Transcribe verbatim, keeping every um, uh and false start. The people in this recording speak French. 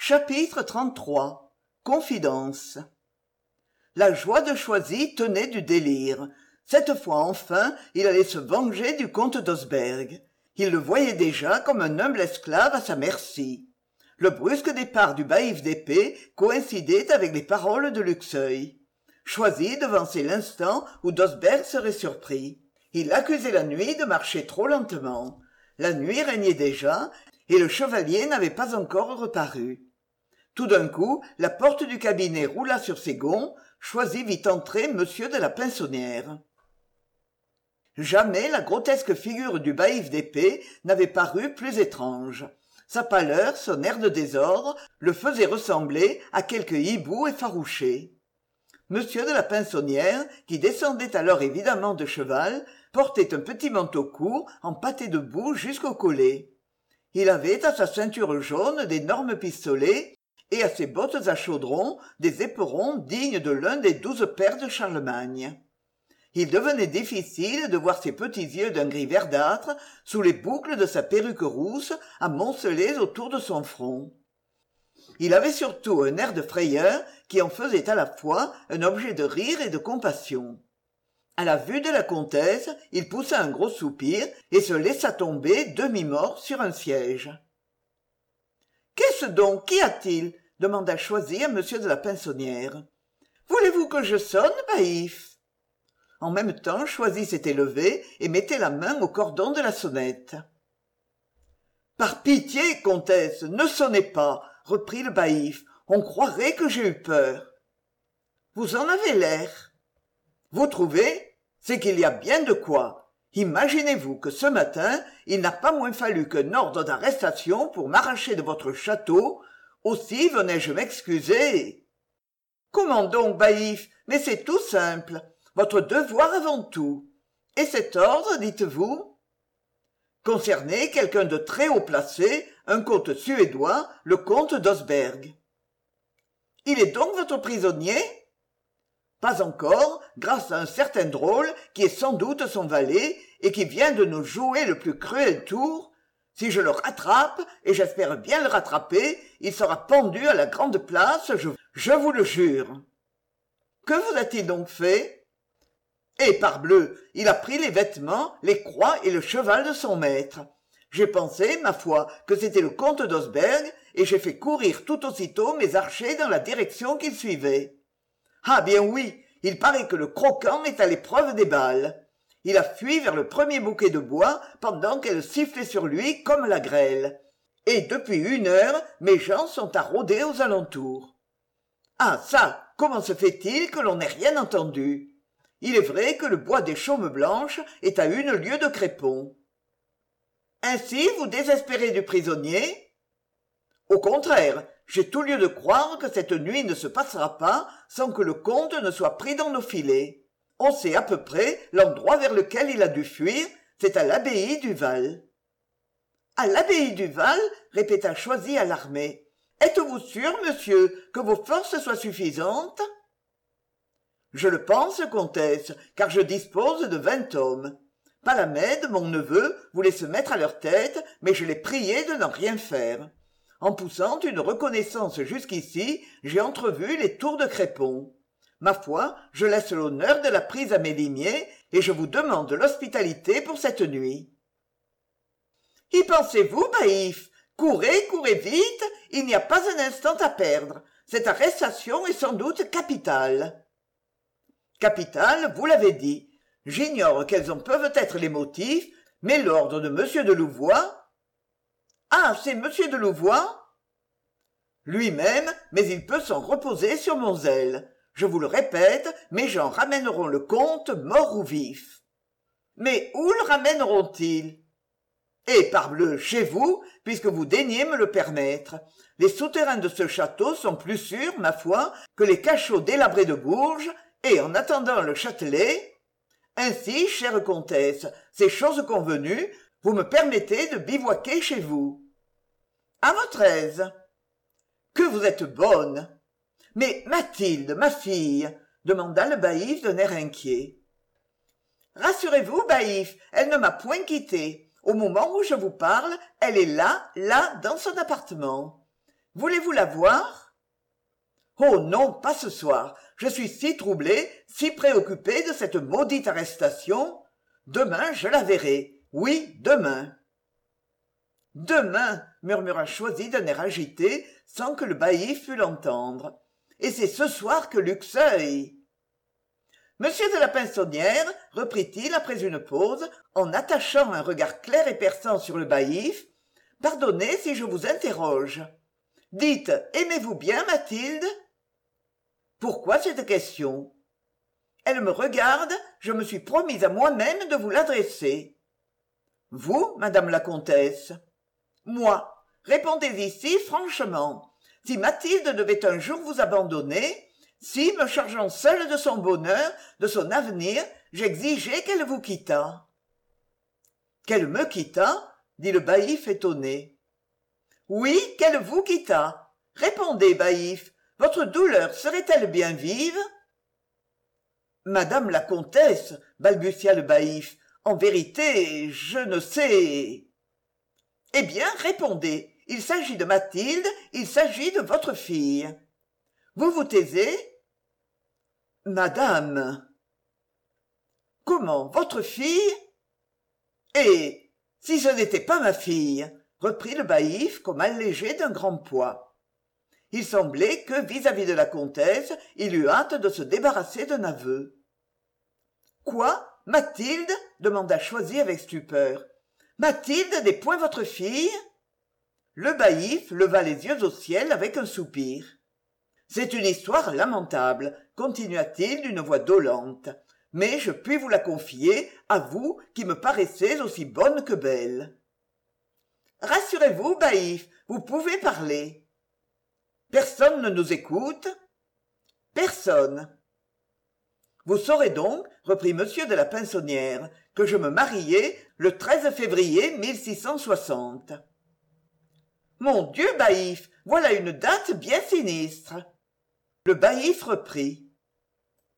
Chapitre trente-trois. Confidence. La joie de Choisy tenait du délire. Cette fois enfin il allait se venger du comte d'Osberg. Il le voyait déjà comme un humble esclave à sa merci. Le brusque départ du baïf d'épée coïncidait avec les paroles de Luxeuil. Choisy devançait l'instant où d'Osberg serait surpris. Il accusait la nuit de marcher trop lentement. La nuit régnait déjà, et le chevalier n'avait pas encore reparu. Tout d'un coup, la porte du cabinet roula sur ses gonds, Choisy vit entrer monsieur de la Pinsonnière. Jamais la grotesque figure du baïf d'épée n'avait paru plus étrange. Sa pâleur, son air de désordre, le faisaient ressembler à quelque hibou effarouché. Monsieur de la Pinsonnière, qui descendait alors évidemment de cheval, portait un petit manteau court, empâté de boue jusqu'au collet. Il avait à sa ceinture jaune d'énormes pistolets, et à ses bottes à chaudron des éperons dignes de l'un des douze pairs de Charlemagne. Il devenait difficile de voir ses petits yeux d'un gris verdâtre sous les boucles de sa perruque rousse amoncelées autour de son front. Il avait surtout un air de frayeur qui en faisait à la fois un objet de rire et de compassion. À la vue de la comtesse, il poussa un gros soupir et se laissa tomber demi-mort sur un siège. « Qu'est-ce donc? Qu'y a-t-il » demanda Choisy à monsieur de la Pinsonnière. « Voulez-vous que je sonne, baïf ?» En même temps, Choisy s'était levé et mettait la main au cordon de la sonnette. « Par pitié, comtesse, ne sonnez pas !» reprit le baïf. « On croirait que j'ai eu peur. »« Vous en avez l'air. »« Vous trouvez ? C'est qu'il y a bien de quoi. Imaginez-vous que ce matin, il n'a pas moins fallu qu'un ordre d'arrestation pour m'arracher de votre château. Aussi venais-je m'excuser. »« Comment donc, baïf ? Mais c'est tout simple. Votre devoir avant tout. Et cet ordre, dites-vous ? Concernait quelqu'un de très haut placé, un comte suédois, le comte d'Osberg. Il est donc votre prisonnier ? Pas encore, grâce à un certain drôle qui est sans doute son valet et qui vient de nous jouer le plus cruel tour. Si je le rattrape, et j'espère bien le rattraper, il sera pendu à la grande place, je, je vous le jure. Que vous a-t-il donc fait ? Eh, parbleu, il a pris les vêtements, les croix et le cheval de son maître. J'ai pensé, ma foi, que c'était le comte d'Osberg, et j'ai fait courir tout aussitôt mes archers dans la direction qu'ils suivaient. Ah bien oui, il paraît que le croquant est à l'épreuve des balles. Il a fui vers le premier bouquet de bois pendant qu'elle sifflait sur lui comme la grêle. Et depuis une heure, mes gens sont à rôder aux alentours. Ah ça, comment se fait-il que l'on n'ait rien entendu ? Il est vrai que le bois des Chaumes Blanches est à une lieue de Crépon. Ainsi vous désespérez du prisonnier ? Au contraire, j'ai tout lieu de croire que cette nuit ne se passera pas sans que le comte ne soit pris dans nos filets. On sait à peu près l'endroit vers lequel il a dû fuir, c'est à l'abbaye du Val. « À l'abbaye du Val ?» répéta Choisy alarmé. « Êtes-vous sûr, monsieur, que vos forces soient suffisantes ?» « Je le pense, comtesse, car je dispose de vingt hommes. Palamède, mon neveu, voulait se mettre à leur tête, mais je l'ai prié de n'en rien faire. En poussant une reconnaissance jusqu'ici, j'ai entrevu les tours de Crépon. Ma foi, je laisse l'honneur de la prise à mes limiers, et je vous demande l'hospitalité pour cette nuit. »« Y pensez-vous, baïf ? Courez, courez vite, il n'y a pas un instant à perdre. Cette arrestation est sans doute capitale. » Capitale, vous l'avez dit. J'ignore quels en peuvent être les motifs, mais l'ordre de monsieur de Louvois... Ah, c'est monsieur de Louvois ? Lui-même, mais il peut s'en reposer sur mon zèle. Je vous le répète, mes gens ramèneront le comte mort ou vif. Mais où le ramèneront-ils ? Eh, parbleu, chez vous, puisque vous daignez me le permettre. Les souterrains de ce château sont plus sûrs, ma foi, que les cachots délabrés de Bourges, et en attendant le Châtelet... Ainsi, chère comtesse, ces choses convenues, vous me permettez de bivouaquer chez vous. À votre aise. Que vous êtes bonne. Mais Mathilde, ma fille, demanda le baïf d'un air inquiet. Rassurez-vous, baïf, elle ne m'a point quitté. Au moment où je vous parle, elle est là, là, dans son appartement. Voulez-vous la voir? Oh non, pas ce soir. Je suis si troublé, si préoccupé de cette maudite arrestation. Demain, je la verrai. Oui, demain. Demain, murmura Choisy d'un air agité, sans que le baillif pût l'entendre. Et c'est ce soir que Luxeuil. Monsieur de la Pinsonnière, reprit-il après une pause, en attachant un regard clair et perçant sur le baillif, pardonnez si je vous interroge. Dites, aimez-vous bien Mathilde? Pourquoi cette question? Elle me regarde, je me suis promis à moi-même de vous l'adresser. Vous, madame la comtesse? Moi, répondez ici franchement. Si Mathilde devait un jour vous abandonner, si, me chargeant seule de son bonheur, de son avenir, j'exigeais qu'elle vous quittât. Qu'elle me quittât? Dit le baillif étonné. Oui, qu'elle vous quittât. Répondez, baillif, votre douleur serait-elle bien vive? Madame la comtesse, balbutia le baillif, en vérité, je ne sais. Eh bien, répondez, il s'agit de Mathilde, il s'agit de votre fille. Vous vous taisez? Madame. Comment, votre fille? Et si ce n'était pas ma fille, reprit le baillif comme allégé d'un grand poids. Il semblait que, vis-à-vis de la comtesse, il eût hâte de se débarrasser d'un aveu. Quoi, Mathilde? Demanda Choisy avec stupeur. Mathilde n'est point votre fille? Le baillif leva les yeux au ciel avec un soupir. C'est une histoire lamentable, continua-t-il d'une voix dolente, mais je puis vous la confier, à vous qui me paraissez aussi bonne que belle. Rassurez-vous, baillif, vous pouvez parler. Personne ne nous écoute? Personne. Vous saurez donc, reprit monsieur de la Pinsonnière, que je me mariai le treize février mille six cent soixante. Mon Dieu, baillif, voilà une date bien sinistre. Le baillif reprit.